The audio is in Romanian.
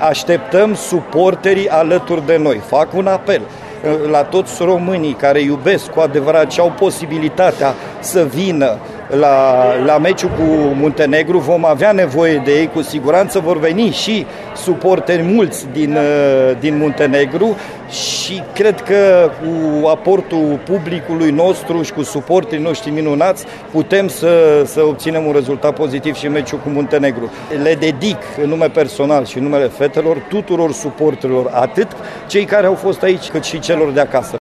așteptăm suporterii alături de noi. Fac un apel la toți românii care iubesc cu adevărat și au posibilitatea să vină la meciul cu Muntenegru. Vom avea nevoie de ei, cu siguranță vor veni și suporteri mulți din Muntenegru și cred că cu aportul publicului nostru și cu suporterii noștri minunați putem să obținem un rezultat pozitiv și în meciul cu Muntenegru. Le dedic în nume personal și în numele fetelor tuturor suporterilor, atât cei care au fost aici cât și celor de acasă.